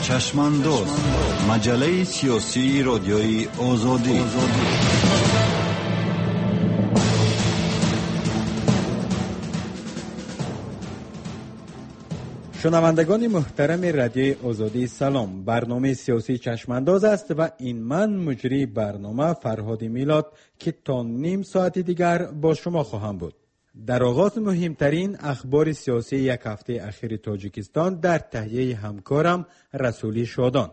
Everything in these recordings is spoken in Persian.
چشمانداز، مجله سیاسی رادیوی آزادی. شنوندگان محترم رادیوی آزادی سلام. برنامه سیاسی چشمانداز است و این من مجری برنامه فرهاد میلاد که تا نیم ساعت دیگر با شما خواهم بود. در آغاز مهمترین اخبار سیاسی یک هفته اخیر تاجیکستان در تهیه همکارم رسولی شادان.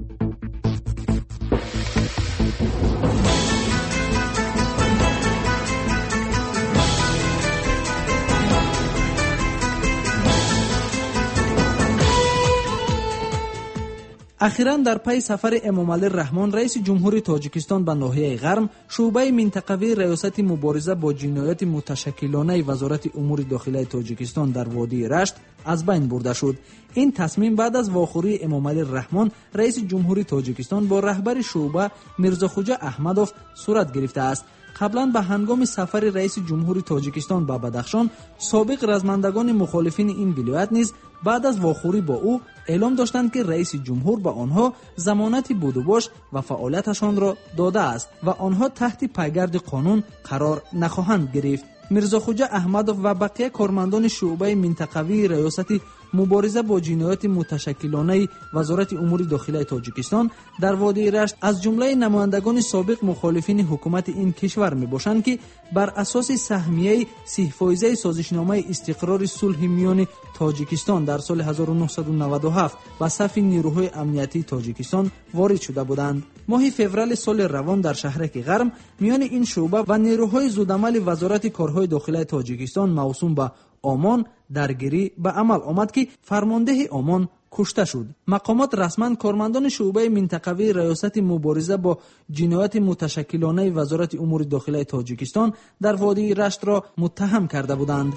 اخیراً در پی سفر امامعلی رحمان رئیس جمهوری تاجیکستان به ناحیه غرم، شعبه منطقوی ریاست مبارزه با جنایات متشکلانه وزارت امور داخلی تاجیکستان در وادی رشت از بین برده شد. این تصمیم بعد از واخوری امامعلی رحمان رئیس جمهوری تاجیکستان با رهبر شعبه میرزاخوجا احمدوف صورت گرفته است. قبلا به هنگام سفر رئیس جمهوری تاجیکستان به بدخشان، سابق رزمندگان مخالفین این ولایت نیز بعد از واخوری با او اعلام داشتند که رئیس جمهور به آنها ضمانت بود و باش و فعالیتشان را داده است و آنها تحت پایگرد قانون قرار نخواهند گرفت. میرزاخوجا احمدوف و بقیه کارمندان شعبه منطقوی ریاست مبارزه با جنایات متشکلانه وزارت امور داخلی تاجیکستان در وادی رشت از جمله نمایندگان سابق مخالفین حکومت این کشور میباشند که بر اساس سهمیه 30% سازشنامه استقرار صلح میان تاجیکستان در سال 1997 به صف نیروهای امنیتی تاجیکستان وارد شده بودند. ماه فوریه سال روان در شهرک غرم میان این شعبه و نیروهای زودعمل وزارت کارهای داخلی تاجیکستان موسوم به آمان درگیری به عمل آمد که فرمانده آمان کشته شد. مقامات رسما کارمندان شعبه منطقوی ریاست مبارزه با جنایات متشکلانه وزارت امور داخلی تاجیکستان در وادی رشت را متهم کرده بودند.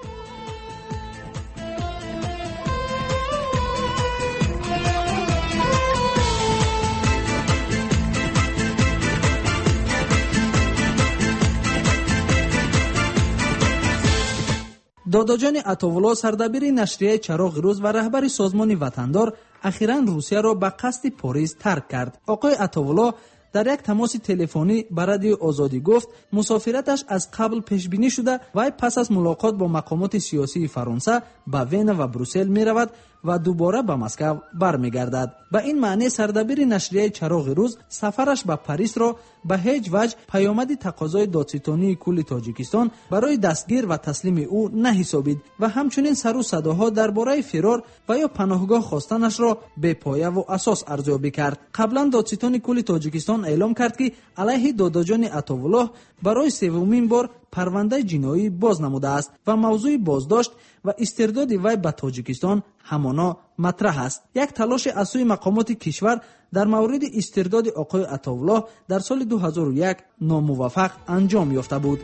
داداجان عطاولا سردبیر نشریه چراغ روز و رهبر سازمان وطندار اخیراً روسیه را به قصد پاریس ترک کرد. آقای عطاولا در یک تماس تلفنی به رادیو آزادی گفت مسافرتش از قبل پیش بینی شده و پس از ملاقات با مقامات سیاسی فرانسه به وین و بروسل می رود و دوباره به مسکو برمیگردد. به این معنی سردبیر نشریه چراغ روز سفرش به پاریس را به هیچ وجه پیامد تقاضای دادستانی کل تاجیکستان برای دستگیر و تسلیم او نحسابید و همچنین سر و صداها درباره فرار و یا پناهگاه خواستنش را بی پایه و اساس ارزیابی کرد. قبلا دادستان کل تاجیکستان اعلام کرد که علیه داداجان عطاولا برای سومین بار پرونده جنایی باز نموده است و موضوع بازداشت و استرداد وی به تاجیکستان همانا مطرح است. یک تلاش از سوی مقامات کشور در مورد استرداد آقای عطاولا در سال 2001 ناموفق انجام یافته بود.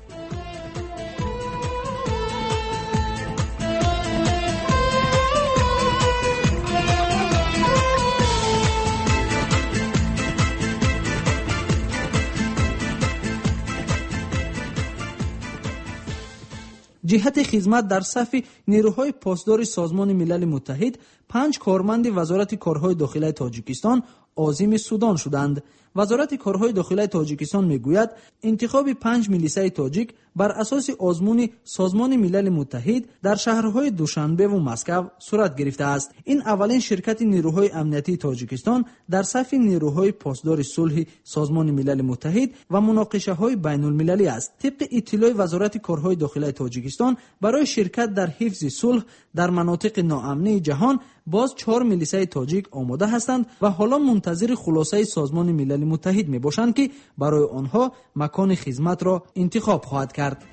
جهت خدمت در صف نیروهای پاسدار سازمان ملل متحد 5 کارمند وزارت کارهای داخلی تاجیکستان عازم سودان شدند. وزارت کارهای داخلی تاجیکستان میگوید انتخاب 5 میلیسای تاجیک بر اساس آزمون سازمان ملل متحد در شهرهای دوشنبه و مسکو صورت گرفته است. این اولین شرکت نیروهای امنیتی تاجیکستان در صف نیروهای پاسدار صلح سازمان ملل متحد و مناقشه‌های بین المللی است. طبق اطلاع وزارت کارهای داخلی تاجیکستان برای شرکت در حفظ صلح در مناطق ناامنه جهان باز 4 میلیسای تاجیک آماده هستند و حالا منتظر خلاصه سازمان ملل متحد می باشند که برای آنها مکان خدمت را انتخاب خواهد کرد.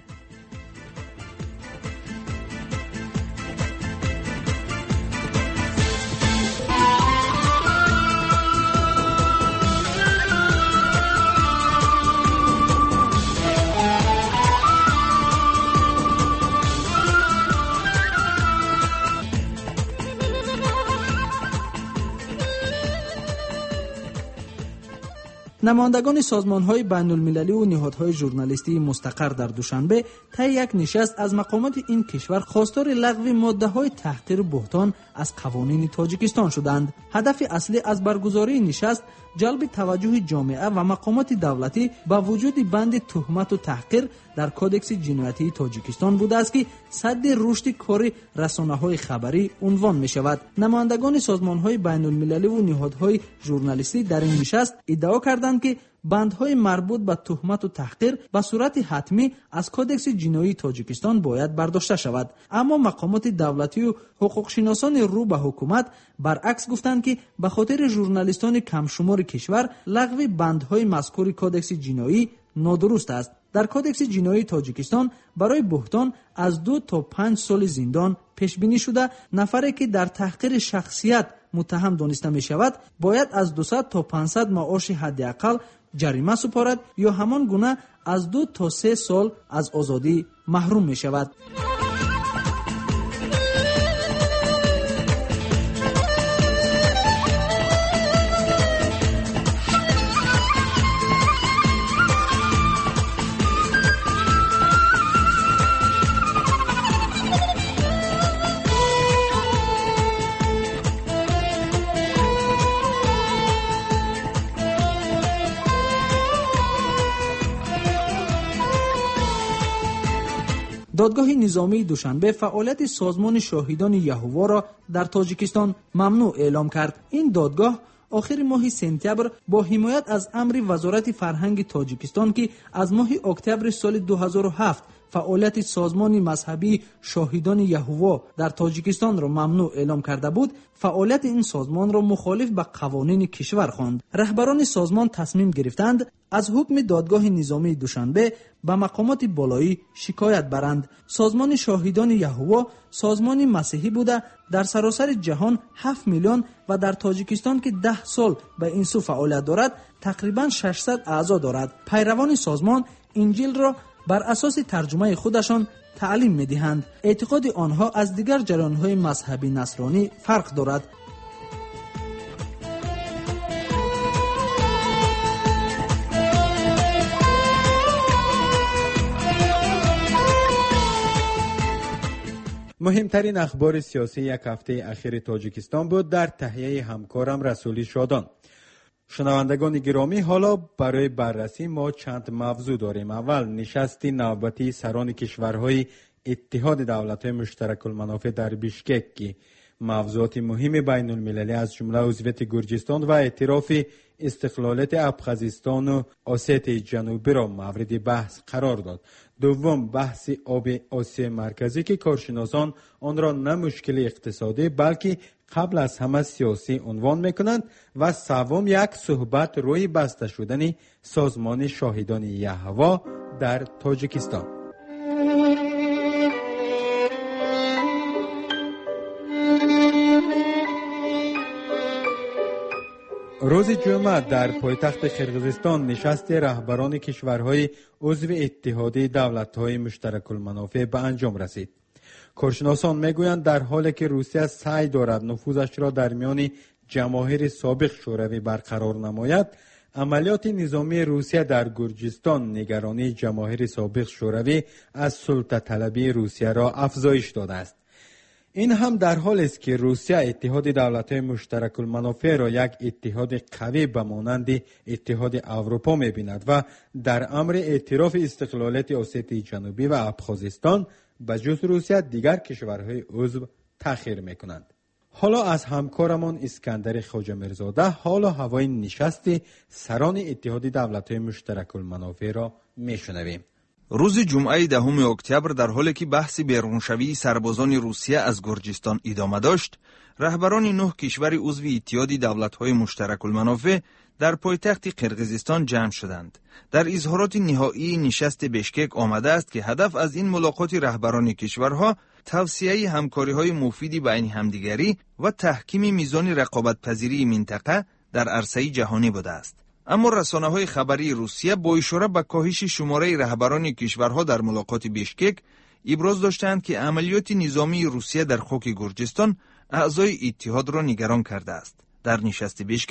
نمایندگان سازمان‌های بین‌المللی و نهادهای ژورنالیستی مستقر در دوشنبه طی یک نشست از مقامات این کشور خواستار لغو ماده‌های تحقیر و بهتان از قوانین تاجیکستان شدند. هدف اصلی از برگزاری نشست جلب توجه جامعه و مقامات دولتی به وجود بند تهمت و تحقیر در کودکس جنایتی تاجیکستان بوده است که سد رشد کار رسانه‌های خبری عنوان می‌شود. نمایندگان سازمان‌های بین‌المللی و نهادهای ژورنالیستی در این نشست ادعا کردند که بندهای مربوط به تهمت و تحقیر به صورت حتمی از کودکس جنایی تاجیکستان باید برداشته شود، اما مقامات دولتی و حقوقشناسان رو به حکومت برعکس گفتند که به خاطر ژورنالیستان کم شمار کشور لغو بندهای مذکور کودکس جنایی نادرست است. در کودکس جنایی تاجیکستان برای بهتان از 2 تا 5 سال زندان پیش بینی شده. نفری که در تحقیر شخصیت متهم دانسته می شود باید از 200 تا 500 معاش حداقل جریمه سپارد یا همان گونه از 2 تا 3 سال از آزادی محروم می شود. دادگاه نظامی دوشنبه فعالیت سازمان شاهدان یهوه را در تاجیکستان ممنوع اعلام کرد. این دادگاه آخر ماه سپتامبر با حمایت از امر وزارت فرهنگ تاجیکستان که از ماه اکتبر سال 2007 فعالیت سازمان مذهبی شاهدان یهوه در تاجیکستان را ممنوع اعلام کرده بود، فعالیت این سازمان را مخالف به قوانین کشور خواند. رهبران سازمان تصمیم گرفتند از حکم دادگاه نظامی دوشنبه به مقامات بالایی شکایت برند. سازمان شاهدان یهوه سازمان مسیحی بوده در سراسر جهان 7 میلیون و در تاجیکستان که 10 سال به این سو فعالیت دارد تقریبا 600 اعضا دارد. پیروان سازمان انجیل را بر اساس ترجمه خودشان تعلیم می‌دهند. اعتقاد آنها از دیگر جریان‌های مذهبی نصرانی فرق دارد. مهمترین اخبار سیاسی یک هفته اخیر تاجیکستان بود در تهیه همکارم رسولی شادان. شنوندگان گرامی، حالا برای بررسی ما چند موضوع داریم. اول نشست نوبتی سران کشورهای اتحاد دولت‌های مشترک المنافع در بیشکک که موضوعات مهم بین المللی از جمله عضویت گرجستان و اعتراف استقلالیت ابخازستان و اسیای جنوبی را مورد بحث قرار داد. دوم بحث آب آسیای مرکزی که کارشناسان آن را نه مشکل اقتصادی بلکه قبل از همه سیاسی عنوان میکنند و سوم یک صحبت روی بسته شدن سازمان شاهدان یهوه در تاجیکستان. روز جمعه در پایتخت قرقیزستان نشست رهبران کشورهای عضو اتحاد دولت‌های مشترک المنافع به انجام رسید. کارشناسان میگویند در حالی که روسیه سعی دارد نفوذش را در میان جماهیر سابق شوروی برقرار نماید، عملیات نظامی روسیه در گرجستان نگرانی جماهیر سابق شوروی از سلطه طلبی روسیه را افزایش داده است. این هم در حالی است که روسیه اتحاد دولت‌های مشترک المنافع را یک اتحاد قوی به مانند اتحاد اروپا می‌بیند و در امر اعتراف استقلالیت اسیای جنوبی و ابخازستان به جز روسیه دیگر کشورهای عضو تأخیر می‌کنند. حالا از همکارمان اسکندر خواجه میرزاده حال و هوای نشست سران اتحاد دولت‌های مشترک المنافع را می‌شنویم. روز جمعه 10 اکتبر در حالی که بحث بیرونشوی سربازان روسیه از گرجستان ادامه داشت، رهبران 9 کشور عضو اتحاد دولت‌های مشترک المنافع در پایتخت قرقیزستان جمع شدند. در اظهارات نهایی نشست بیشکک آمده است که هدف از این ملاقات رهبران کشورها توسعه همکاری‌های مفید بین همدیگری و تحکیم میزان رقابت‌پذیری منطقه در عرصه جهانی بوده است. اما رسانه‌های خبری روسیه با اشاره به کاهش شماره رهبران کشورها در ملاقات بیشکک ابراز داشتند که عملیات نظامی روسیه در خاک گرجستان اعضای اتحاد را نگران کرده است. در نشست بیشکک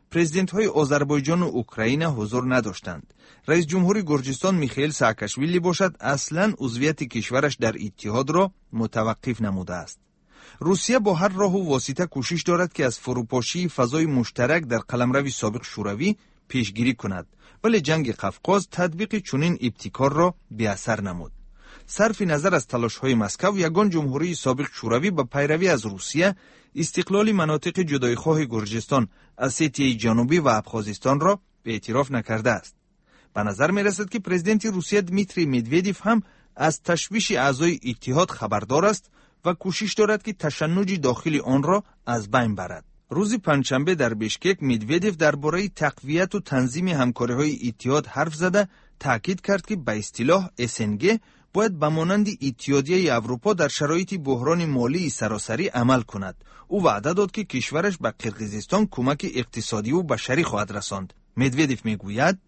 پرزیدنت های آذربایجان و اوکراین حضور نداشتند. رئیس جمهور گرجستان میخائیل ساکاشویلی باشد اصلاً عضویت کشورش در اتحاد را متوقف نموده است. روسیه با هر راه و واسطه کوشش دارد که از فروپاشی فضای مشترک در قلمرو سابق شوروی پیشگیری کند، ولی جنگ قفقاز تطبیق چنین ابتکار را بی اثر نمود. صرف نظر از تلاش‌های مسکو، یگان جمهوری سابق شوروی با پیروی از روسیه استقلال مناطق جدایخواه گرجستان، اسیتیه جنوبی و ابخازستان را اعتراف نکرده است. به نظر می رسد که پرزیدنت روسیه دمیتری مدودیف هم از تشویش اعضای اتحاد خبردار است و کوشش دارد که تشنج داخلی آن را از بین برد. روز پنجشنبه در بشکک مدودیف درباره تقویت و تنظیم همکاری‌های اتحاد حرف زده تاکید کرد که به اصطلاح SNG باید به مانند اتحادیه اروپا در شرایط بحران مالی سراسری عمل کند. او وعده داد که کشورش به قرقیزستان کمک اقتصادی و بشری خواهد رساند. مدودیف میگوید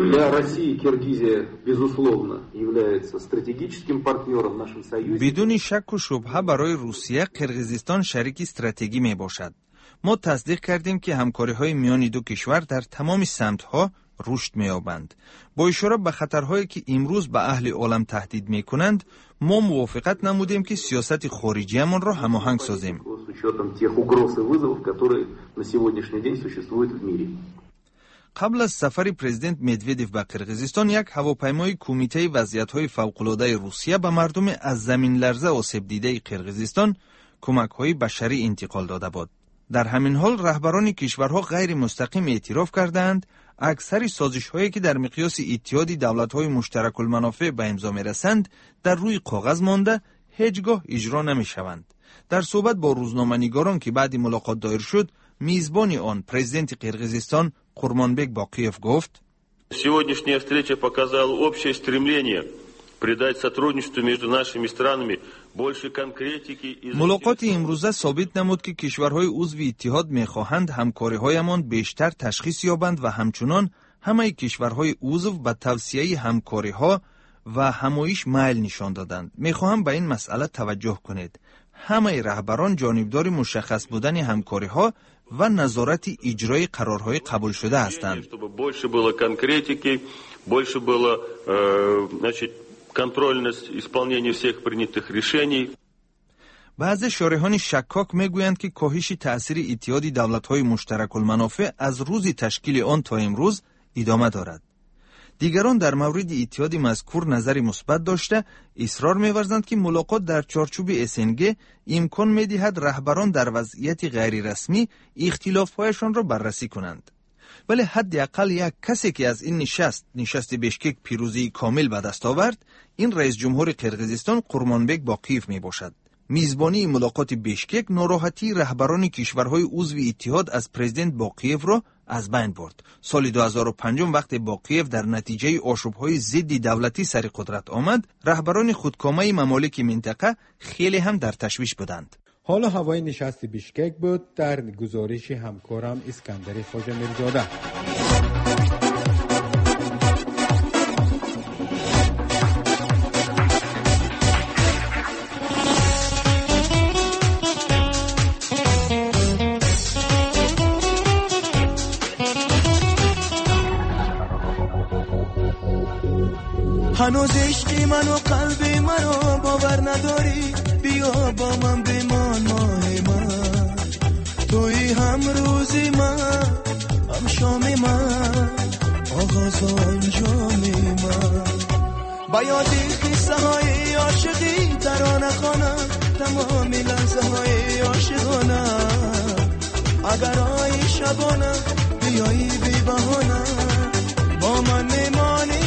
بدون شک و شبهه برای روسیه قرقیزستان شریک استراتژیکی می باشد. ما تصدیق کردیم که همکاری‌های میان دو کشور در تمام سمت‌ها رشد می‌یابند. با اشاره به خطرهایی که امروز به اهل عالم تهدید می‌کنند، ما موافقت نمودیم که سیاست خارجیمان را هماهنگ سازیم. قبل از سفر پرزیدنت مدودیف به قرقیزستان، یک هواپیمای کمیته وضعیت‌های فوق‌العاده روسیه به مردم از زمین لرزه آسیب دیده قرقیزستان کمک‌های بشری انتقال داده بود. در همین حال رهبران کشورها غیر مستقیم اعتراف کردند اکثر سازش‌هایی که در مقیاس اتحاد دولت‌های مشترک المنافع به امضا می‌رسند در روی کاغذ مانده، هیچگاه اجرا نمی‌شوند. در صحبت با روزنامه‌نگاران که بعد ملاقات دایر شد، میزبان آن پرزیدنت قرقیزستان قورمانبک باقیف گفت: Сегодняшняя встреча показала общее стремление придать сотрудничеству между нашими странами больше конкретики и ملاقات امروزه ثابت نمود که کشورهای عضو اتحاد می‌خواهند همکاری‌هایمان بیشتر تشخیص یابند و همچنان همه کشورهای عضو به توسعه همکاری‌ها و همایش میل نشان دادند. می‌خواهم به این مسئله توجه کنید. همه رهبران جانبدار مشخص بودن همکاری‌ها و نظارت اجرای قرارهای قبول شده هستند. больше было конкретики, больше было, значит, контрольность исполнения всех принятых решений. بعضی شارحان شکاک میگویند که کاهش تأثیر اتحاد دولت‌های مشترک المنافع از روز تشکیل آن تا امروز ادامه دارد. دیگران در مورد اتحاد مذکور نظری مثبت داشته اصرار می‌ورزند که ملاقات در چارچوب SNG امکان می‌دهد رهبران در وضعیت غیر رسمی اختلاف‌هایشان را بررسی کنند. ولی حداقل یک کسی که از این نشست بشکک پیروزی کامل به دست آورد، این رئیس جمهور قرقیزستان قورمانبک باقیف میباشد. میزبانی ملاقات بشکک ناراحتی رهبران کشورهای عضو اتحاد از پرزیدنت باقیف را از بین برد. سال 2005 وقتی باقیف در نتیجه آشوب‌های ضد دولتی سر قدرت آمد، رهبران خودکامه ممالک منطقه خیلی هم در تشویش بودند. حالا هوای نشست بشکک بود در گزارش همکارم اسکندر خواجه میرزاده. هنوز عشقی من و قلبی منو باور نداری، بیا با من بمان ماه من، توی هم روزی من، هم شامی من، آغاز انجامی من. با یادی قصه های عاشقی ترانه خوانم، تمامی لحظه های عاشقانه، اگر آی شبانه بیایی بی بهانه با من میمانی.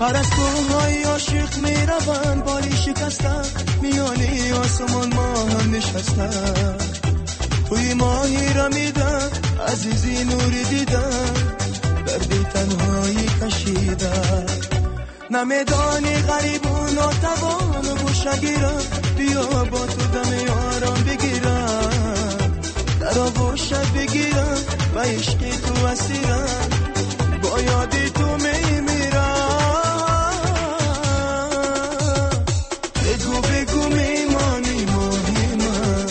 پرستوهای عاشق میروند بالی شکستن میانی آسمان ما هم نشستن توی ماهی را میدن عزیزی نوری دیدن دردی تنهایی کشیدن نمیدانی غریب و ناتوان و گوشگیرم بیا با تو دم یارم بگیرم در آغوشت بگیرم و عشقی تو اسیرم با یادی تو میمیرم بگو میمانی ماهی من.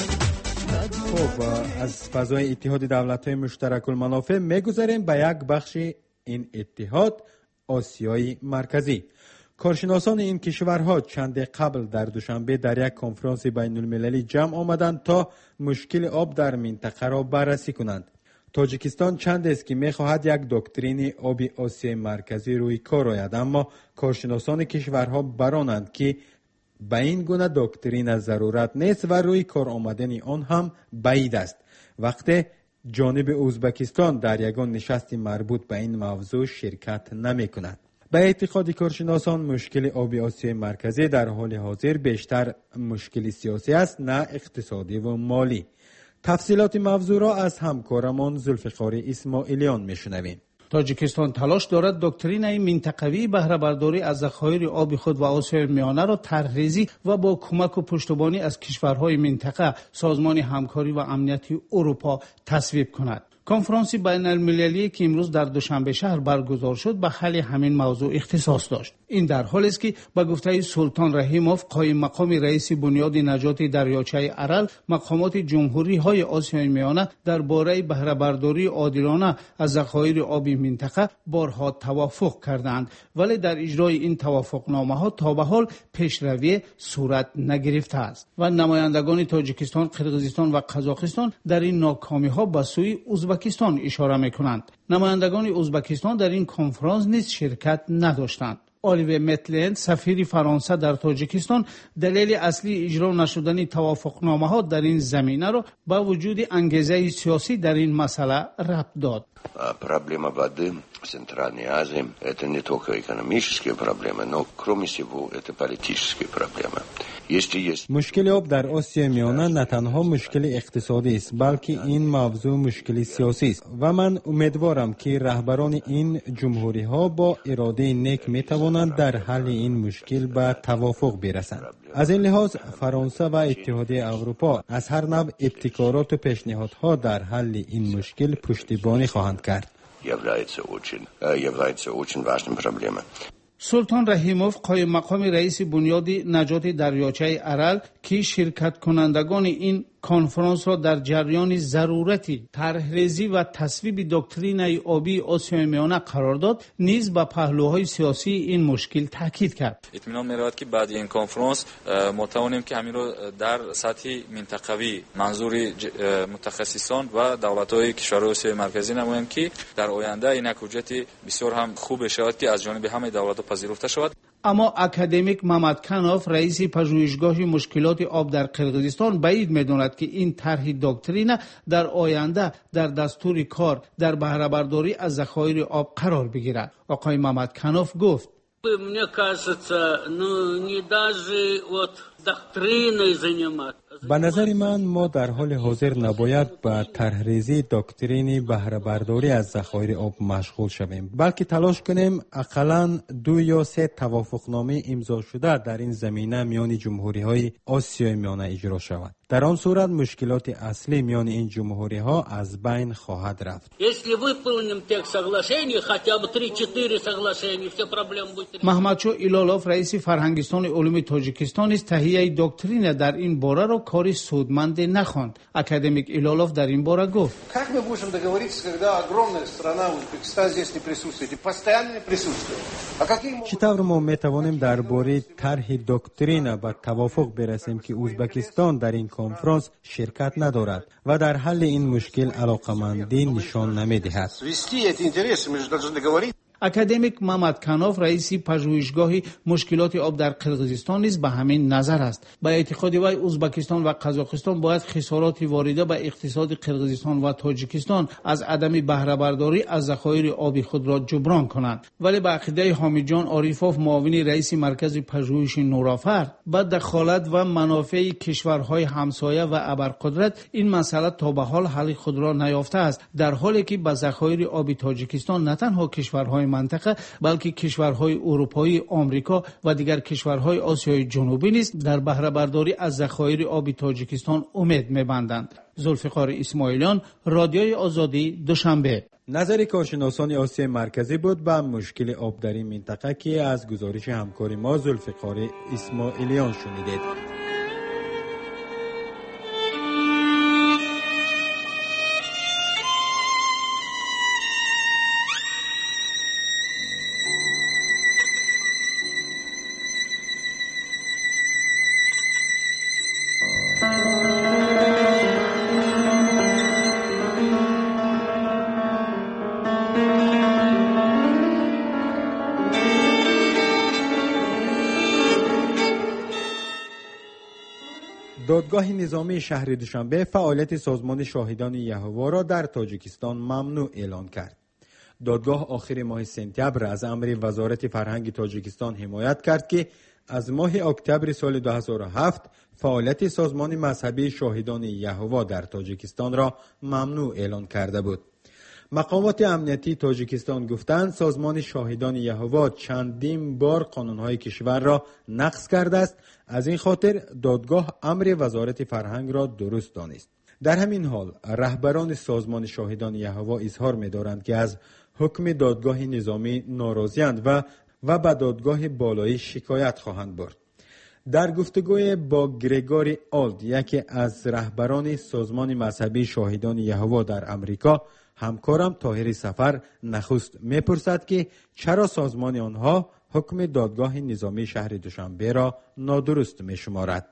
خب از فضای اتحاد دولت‌های مشترک المنافع میگذاریم به یک بخش این اتحاد، آسیای مرکزی. کارشناسان این کشورها چند قبل در دوشنبه در یک کنفرانس بین المللی جمع آمدند تا مشکل آب در منطقه را بررسی کنند. تاجیکستان چند است که می‌خواهد یک دکترین آبی آسیای مرکزی روی کار آید، اما کارشناسان کشورها برانند که به این گونه دکترین ضرورت نیست و روی کار آمدن آن هم بعید است. وقتی جانب ازبکستان در یگان نشست مربوط به این موضوع شرکت نمی کند. به اعتقاد کارشناسان مشکل آبی آسیای مرکزی در حال حاضر بیشتر مشکل سیاسی است نه اقتصادی و مالی. تفصیلات موضوع را از همکارمان ذوالفقار اسماعیلیان میشنویم. تاجیکستان تلاش دارد دکترین منطقوی بهره برداری از ذخایر آب خود و آسیای میانه را طرح‌ریزی و با کمک و پشتیبانی از کشورهای منطقه سازمان همکاری و امنیتی اروپا تصویب کند. کنفرانس بین المللی که امروز در دوشنبه شهر برگزار شد به حل همین موضوع اختصاص داشت. این در حالی است که به گفته سلطان رحیموف قایم مقام رئیس بنیاد نجات دریاچه ارال، مقامات جمهوری های آسیای میانه درباره بهره برداری عادلانه از ذخایر آب منطقه بارها توافق کردند، ولی در اجرای این توافقنامه ها تا به حال پیشروی صورت نگرفته است و نمایندگان تاجیکستان، قرقیزستان و قزاقستان در این ناکامی ها به سوی ازبکستان اشاره میکنند. نمایندگان ازبکستان در این کنفرانس نیز شرکت نداشتند. الیوی متلند سفیر فرانسه در تاجیکستان دلیل اصلی اجرا نشدن توافقنامه ها در این زمینه را با وجود انگیزه سیاسی در این مسئله ربط داد. Проблема воды в Центральной Азии – это не только экономические проблемы, но, кроме всего, это политические проблемы. مشکل آب در آسیای میانه نه تنها مشکل اقتصادی است بلکه این موضوع مشکل سیاسی است و من امیدوارم که رهبران این جمهوری ها با اراده نیک می توانند در حل این مشکل به توافق برسند. از این لحاظ فرانسه و اتحادیه اروپا از هر نوع ابتکارات و پیشنهادها در حل این مشکل پشتیبانی خواهند کرد. سلطان رحیموف قایم مقام رئیس بنیاد نجات دریاچه ارال که شرکت کنندگان این کنفرانس را در جریان ضرورتی طرح‌ریزی و تصویب دکترین آبی آسیای میانه قرار داد، نیز به پهلوهای سیاسی این مشکل تاکید کرد. اطمینان می‌رود که بعد این کنفرانس ما توانیم که همین را در سطح منطقوی منظور متخصصان و دولت‌های کشورهای آسیای مرکزی نماییم که در آینده این حجت بسیار هم خوب شود که از جانب همه دولت‌ها پذیرفته شود. اما اکادمیک محمد کنوف رئیس پژوهشگاه مشکلات آب در قرقیزستان بعید می‌داند که این طرح دکترین در آینده در دستور کار در بهره برداری از ذخایر آب قرار بگیرد. آقای محمد کنوف گفت: Мне кажется, не даже вот доктриной заниматься. به نظر من ما در حال حاضر نباید به طرح‌ریزی دکترین بهره برداری از ذخایر آب مشغول شویم، بلکه تلاش کنیم اقلاً 2 یا 3 توافقنامه امضا شده در این زمینه میان جمهوری‌های آسیای میانه اجرا شود. در آن صورت مشکلات اصلی میان این جمهوری‌ها از بین خواهد رفت. محمدشو ایلالوف رئیس فرهنگستان علوم تاجیکستان است تهیه دکترین در این باره را کاری سودمند نخواند. اکادمیک ایلالوف در این باره گفت: چطور ما میتوانیم درباره طرح دکترین به توافق برسیم که ازبکستان در این کنفرانس شرکت ندارد و در حل این مشکل علاقمندی نشان نمیدهد؟ اکادمیک محمد کناف رئیس پژوهشگاه مشکلات آب در قرقیزستان نیز به همین نظر است. با اعتقاد وی ازبکستان و قزاقستان باید خسارات وارده به اقتصاد قرقیزستان و تاجیکستان از عدم بهره برداری از ذخایر آبی خود را جبران کنند. ولی به عقیده حامد جان عارفوف معاون رئیس مرکز پژوهش نورافر با دخالت و منافع کشورهای همسایه و ابرقدرت این مسئله تا به حال حل خود را نیافته است، در حالی که به ذخایر آبی تاجیکستان نه تنها کشورهای منطقه بلکه کشورهای اروپایی، آمریکا و دیگر کشورهای آسیای جنوبی نیز در بهره برداری از ذخایر آبی تاجیکستان امید می‌بندند. ذوالفقار اسماعیلیان، رادیوی آزادی، دوشنبه. نظر کارشناسان آسیای مرکزی بود به مشکل آب در این منطقه که از گزارش همکار ما ذوالفقار اسماعیلیان شنیدید. دادگاه نظامی شهر دوشنبه فعالیت سازمان شاهدان یهوه را در تاجیکستان ممنوع اعلان کرد. دادگاه آخر ماه سپتامبر از امر وزارت فرهنگ تاجیکستان حمایت کرد که از ماه اکتبر سال 2007 فعالیت سازمان مذهبی شاهدان یهوه در تاجیکستان را ممنوع اعلان کرده بود. مقامات امنیتی تاجیکستان گفتند سازمان شاهدان یهوه چندین بار قانونهای کشور را نقض کرده است. از این خاطر دادگاه امر وزارت فرهنگ را درست دانست. در همین حال رهبران سازمان شاهدان یهوه اظهار می‌دارند که از حکم دادگاه نظامی ناراضی‌اند و به دادگاه بالایی شکایت خواهند برد. در گفتگوی با گریگوری آلد، یکی از رهبران سازمان مذهبی شاهدان یهوه در امریکا، همکارم طاهر سفر نخست میپرسد که چرا سازمان آنها حکم دادگاه نظامی شهر دوشنبه را نادرست میشمارد.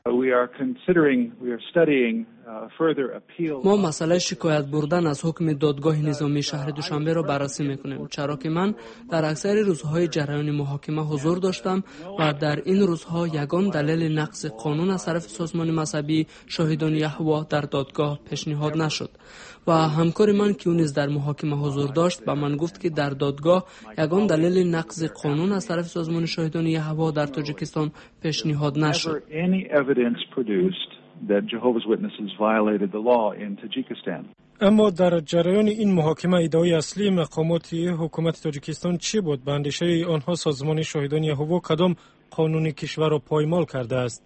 ما مسئله شکایت بردن از حکم دادگاه نظامی شهر دوشنبه را بررسی میکنیم، چرا که من در اکثر روزهای جریان محاکمه حضور داشتم و در این روزها یگان دلیل نقض قانون از طرف سازمان مذهبی شاهدان یهوه در دادگاه پیشنهاد نشد و همکار من که اون در محاکمه حضور داشت به من گفت که در دادگاه یگان دلیل نقض قانون از طرف سازمان شاهدان یهوه در تاجیکستان پیشنهاد نشد. اما در جریان این محاکمه ادعای اصلی مقامات حکومت تاجیکستان چی بود؟ به اندیشه آنها سازمان شاهدان یهوه کدام قانون کشور را پایمال کرده است؟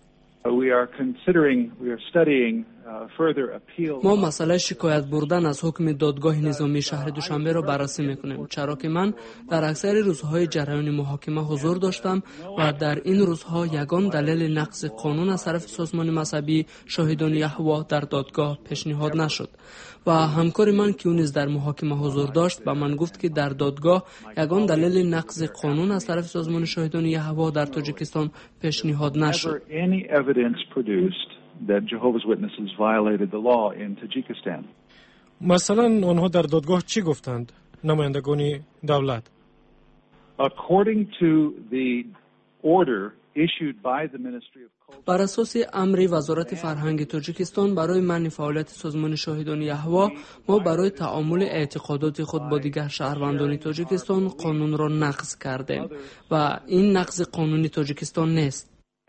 ما مسئله شکایت بردن از حکم دادگاه نظامی شهر دوشنبه را بررسی میکنیم، چرا که من در اکثر روزهای جریان محاکمه حضور داشتم و در این روزها یگان دلیل نقض قانون از طرف سازمان مذهبی شاهدان یهوه در دادگاه پیشنهاد نشد و همکار من که اون در محاکمه حضور داشت به من گفت که در دادگاه یگان دلیل نقض قانون از طرف سازمان شاهدان یهوه در تاجیکستان پیشنهاد نشد. مثلا آنها در دادگاه چی گفتند نمایندگان دولت؟ بر اساس امر وزارت فرهنگ تاجیکستان برای منع فعالیت سازمان شاهدان یهوه، ما برای تعامل اعتقادات خود با دیگر شهروندان تاجیکستان قانون را نقض کردیم و این نقض قانونی تاجیکستان نیست.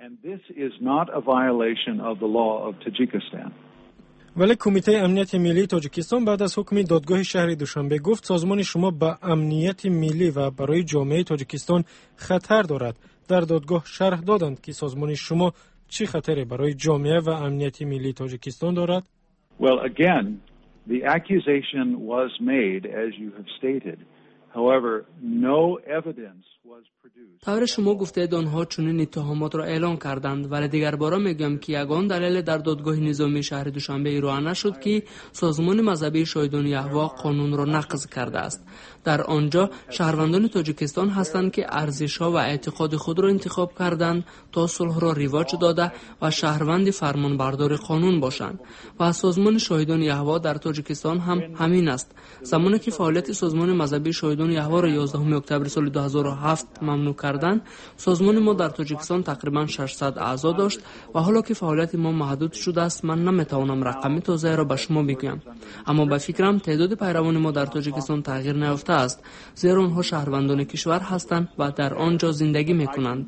ولی کمیته امنیت ملی تاجیکستان بعد از حکم دادگاه شهر دوشنبه گفت سازمان شما به امنیت ملی و برای جامعه تاجیکستان خطر دارد. در دادگاه شرح دادند که سازمان شما چی خطری برای جامعه و امنیت ملی تاجیکستان دارد؟ Well, again, the accusation was made as you have stated. However, no evidence was produced. طور شما گفتید آنها چنین اتهامات را اعلان کردند، ولی دیگر بارا میگم که یگان دلیل در دادگاه نظامی شهر دوشنبه ارائه نشد که سازمان مذهبی شاهدان یهوه قانون را نقض کرده است. در آنجا شهروندان تاجیکستان هستند که ارزش‌ها و اعتقاد خود را انتخاب کردند تا صلح را رواج داده و شهروند فرمانبردار قانون باشند و سازمان شاهدان یهوه در تاجیکستان هم همین است. زمانی که فعالیت سازمان مذهبی شاهدان شاهدان یهوا را 11 اکتبر سال 2007 ممنوع کردند، سازمان ما در تاجیکستان تقریبا 600 اعضا داشت و حالا که فعالیت ما محدود شده است، من نمیتوانم رقم تازه را به شما بگویم. اما به فکرم تعداد پیروان ما در تاجیکستان تغییر نیافته است، زیرا آنها شهروندان کشور هستند و در آنجا زندگی میکنند.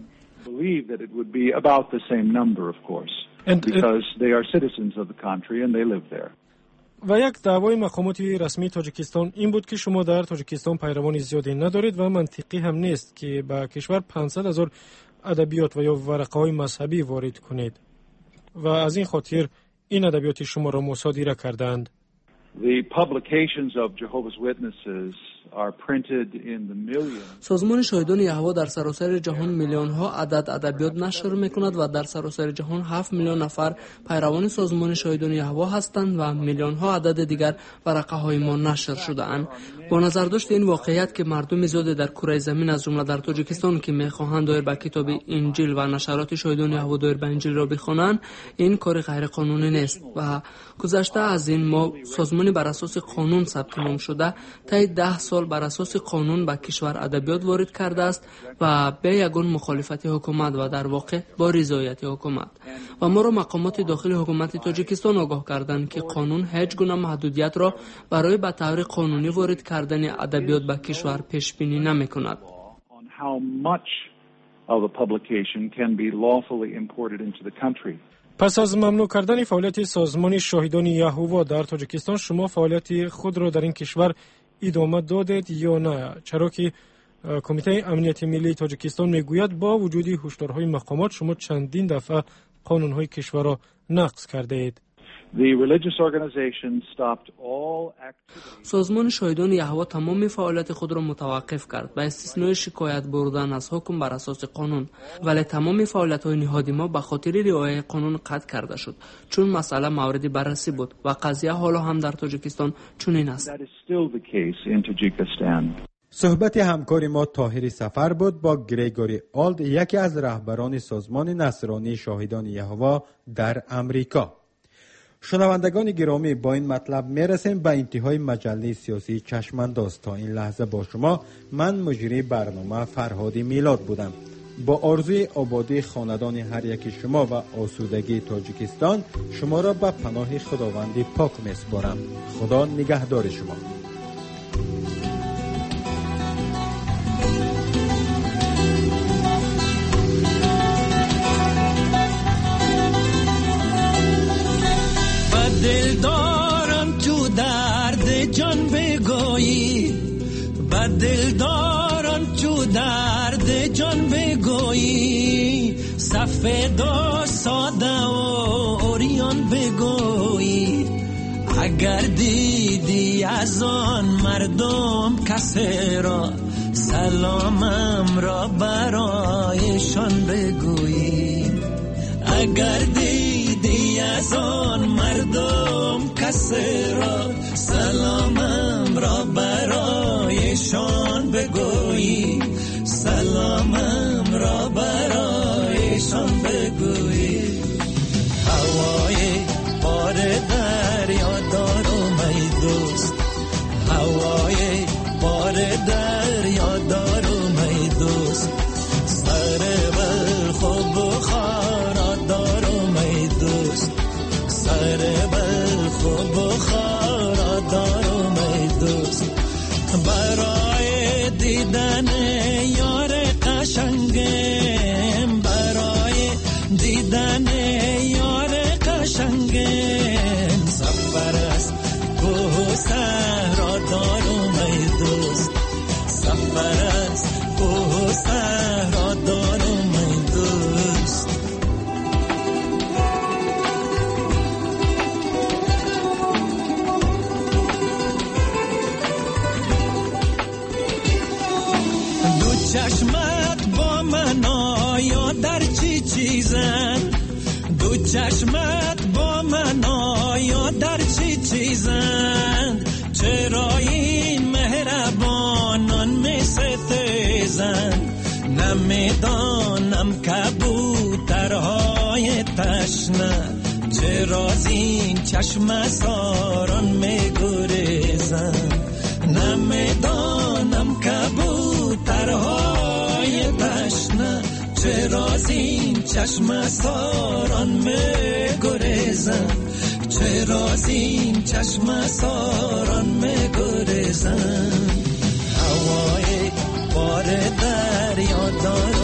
و یک دعوای مقامات رسمی تاجیکستان این بود که شما در تاجیکستان پیروان زیادی ندارید و منطقی هم نیست که به کشور 500,000 ادبیات و یا ورقه‌های مذهبی وارد کنید و از این خاطر این ادبیات شما را مصادره کردند. The publications of Jehovah's Witnesses are printed in the millions. سازمان شاهدان یهوا در سراسر جهان میلیون ها عدد ادبیات نشر میکند و در سراسر جهان 7 میلیون نفر پیروان سازمان شاهدان یهوا هستند و میلیون ها عدد دیگر ورقه های ما نشر شده اند. با نظر داشت این واقعیت که مردم زیادی در کره زمین از جمله در تاجیکستان که میخواهند دایر به کتاب انجیل و نشرات شاهدان یهوا دایر به انجیل را بخوانند، این کار غیر قانونی نیست و گذشته از این ما سازمان بر اساس قانون ثبت نام شده تا 10 سال بر اساس قانون به کشور ادبیات وارد کرده است و به یگان مخالفت حکومت و در واقع با رضایت حکومت و ما را مقامات داخل حکومت تاجیکستان آگاه کردند که قانون هیچ گونه محدودیت را برای به طور قانونی وارد کردن ادبیات به کشور پیش بینی نمی‌کند. پس از ممنوع کردن فعالیت سازمان شاهدان یهوا در تاجیکستان، شما فعالیت خود را در این کشور ادامه دادید یا نه؟ چرا که کمیته امنیت ملی تاجیکستان میگوید با وجود هشدارهای مقامات شما چندین دفعه قانونهای کشور را نقض کرده اید. سازمان شاهدان یهوا تمام فعالیت خود را متوقف کرد به استثنای شکایت بردن از حکم بر اساس قانون، ولی تمام فعالیت‌های نهادی ما به خاطر رعایت قانون قطع کرده شد چون مسئله مورد بررسی بود و قضیه حالا هم در تاجیکستان چنین است. صحبت همکار ما طاهر سفر بود با گریگوری آلد، یکی از رهبران سازمان نصرانی شاهدان یهوا در امریکا. شنوندگان گرامی، با این مطلب میرسیم به انتهای مجله سیاسی چشمانداز. تا این لحظه با شما من مجری برنامه فرهاد میلاد بودم. با آرزوی آبادی خاندان هر یک شما و آسودگی تاجیکستان شما را به پناه خداوند پاک میسپارم. خدا نگهدار شما. دل دارم تو درد جان بگویی، با دل دارم تو درد جان بگویی، سفید و ساده و اوریان بگویی. اگر دیدی از آن مردم کسی را، سلامم را برایشان بگویی. اگر دیدی از آن مردم کسی را، سلامم را برایشان بگویی. سلامم را برایشان بگویی. هوای بار دریا دارم ای دوست، هوای بار دریا دارم ای دوست. سر بلخ و بخارا دارم ای دوست، سر بلخ و بخارا دارم ای دوست. برای دیدن یار قشنگم، برای دیدن یار قشنگم، سفر است کوه و صحرا دارم ای دوست، سفر است کوه و صحرا دارم ای دوست. دو چشمت با من آیا در چی چیزن، دو چشمت با من آیا در چی چیزند، چرا این مهربانان می ستیزند. نمیدانم کبوترهای تشنه چرا زین چشم ساران می گریزند. نمیدانم چرا از این چشم ساران میگریزن، چرا از این چشم ساران میگریزن. هوای بار دریا داره